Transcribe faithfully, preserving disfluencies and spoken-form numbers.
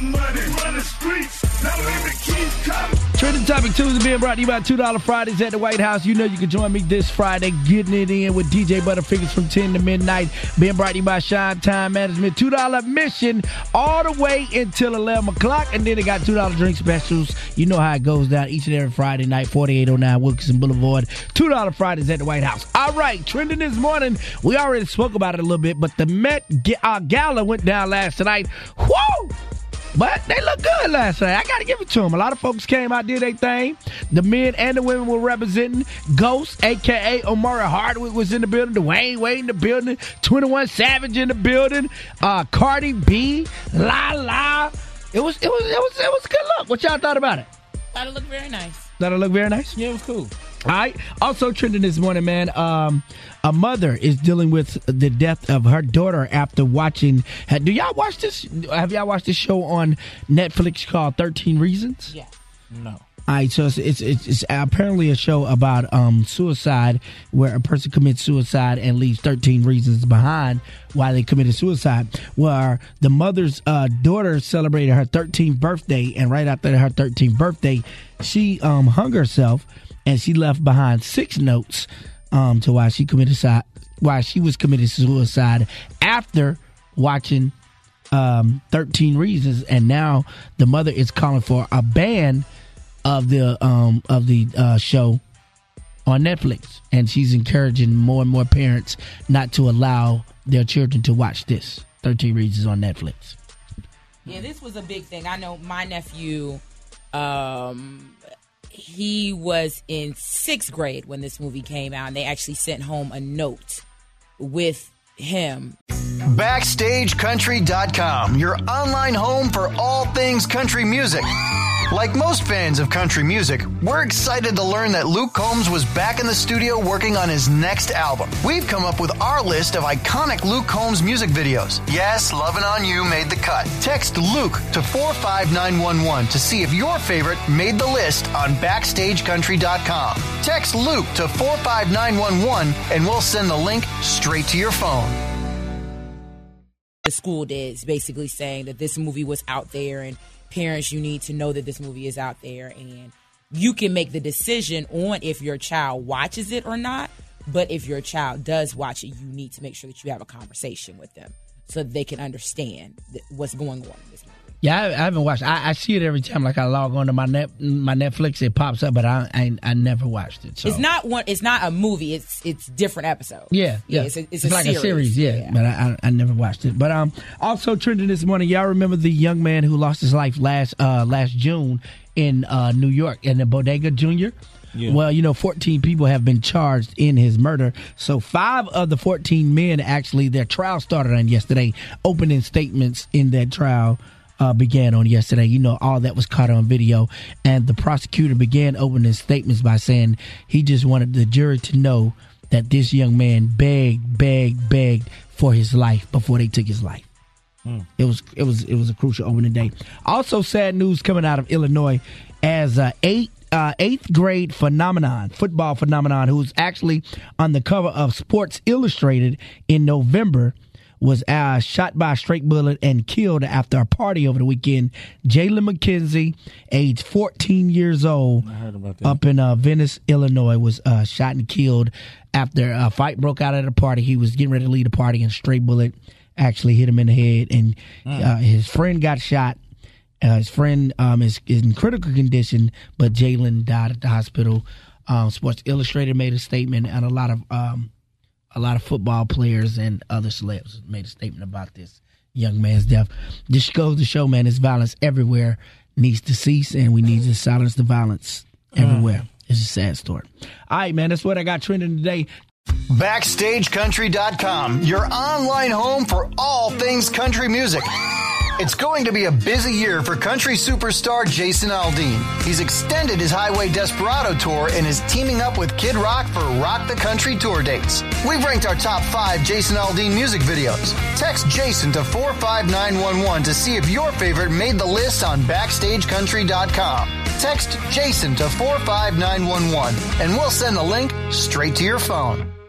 money, run the streets, now let me keep coming. Trending Topic Tuesday being brought to you by two dollar Fridays at the White House. You know you can join me this Friday, getting it in with D J Butterfingers from ten to midnight. Being brought to you by Shine Time Management. two dollar admission all the way until eleven o'clock. And then they got two dollar drink specials. You know how it goes down each and every Friday night, forty-eight oh nine Wilkinson Boulevard. two dollar Fridays at the White House. All right, trending this morning. We already spoke about it a little bit, but the Met uh, Gala went down last night. Whoa! But they look good last night. I got to give it to them. A lot of folks came out, did their thing. The men and the women were representing. Ghost, a k a. Omari Hardwick, was in the building. Dwayne Wade in the building. twenty-one Savage in the building. Uh, Cardi B, La La. It was, it was, it was, it was a good look. What y'all thought about it? Thought it looked very nice. Thought it looked very nice? Yeah, it was cool. All right. Also trending this morning, man, um, a mother is dealing with the death of her daughter after watching. Do y'all watch this? Have y'all watched this show on Netflix called thirteen Reasons? Yeah. No. All right, so it's, it's it's it's apparently a show about um suicide, where a person commits suicide and leaves thirteen reasons behind why they committed suicide. Where the mother's uh, daughter celebrated her thirteenth birthday, and right after her thirteenth birthday, she um hung herself, and she left behind six notes um to why she committed suicide, why she was committed suicide after watching um thirteen Reasons, and now the mother is calling for a ban of the um of the uh, show on Netflix, and she's encouraging more and more parents not to allow their children to watch this thirteen Reasons on Netflix. Yeah, this was a big thing. I know my nephew, um, he was in sixth grade when this movie came out, and they actually sent home a note with him. Backstage Country dot com, your online home for all things country music. Like most fans of country music, we're excited to learn that Luke Combs was back in the studio working on his next album. We've come up with our list of iconic Luke Combs music videos. Yes, Lovin' On You made the cut. Text Luke to four five nine one one to see if your favorite made the list on Backstage Country dot com. Text Luke to four five nine one one and we'll send the link straight to your phone. The school did, basically saying that this movie was out there, and parents, you need to know that this movie is out there, and you can make the decision on if your child watches it or not. But if your child does watch it, you need to make sure that you have a conversation with them so that they can understand th- what's going on in this movie. Yeah, I, I haven't watched. I, I see it every time. Like I log on to my net, my Netflix, it pops up, but I I, I never watched it. So. It's not one. It's not a movie. It's it's different episodes. Yeah, yeah. yeah it's a, it's it's a like series. a series. Yeah, yeah. But I, I I never watched it. But um, also trending this morning, y'all remember the young man who lost his life last uh last June in uh New York in the Bodega Junior. Yeah. Well, you know, fourteen people have been charged in his murder. So five of the fourteen men, actually, their trial started on yesterday. Opening statements in that trial uh, began on yesterday. You know, all that was caught on video. And the prosecutor began opening statements by saying he just wanted the jury to know that this young man begged, begged, begged for his life before they took his life. Mm. It was it was it was a crucial opening day. Also, sad news coming out of Illinois as uh, eight. Uh, eighth grade phenomenon, football phenomenon, who was actually on the cover of Sports Illustrated in November, was uh, shot by a straight bullet and killed after a party over the weekend. Jalen McKenzie, age fourteen years old, up in uh, Venice, Illinois, was uh, shot and killed after a fight broke out at a party. He was getting ready to leave the party, and a straight bullet actually hit him in the head, and uh, his friend got shot. Uh, his friend um, is, is in critical condition, but Jalen died at the hospital. Um, Sports Illustrated made a statement, and a lot of um, a lot of football players and other celebs made a statement about this young man's death. This goes to show, man, this violence everywhere needs to cease, and we need to silence the violence everywhere. Mm. It's a sad story. All right, man, that's what I got trending today. Backstage Country dot com, your online home for all things country music. It's going to be a busy year for country superstar Jason Aldean. He's extended his Highway Desperado tour and is teaming up with Kid Rock for Rock the Country tour dates. We've ranked our top five Jason Aldean music videos. Text Jason to four five nine one one to see if your favorite made the list on Backstage Country dot com. Text Jason to four five nine one one and we'll send the link straight to your phone.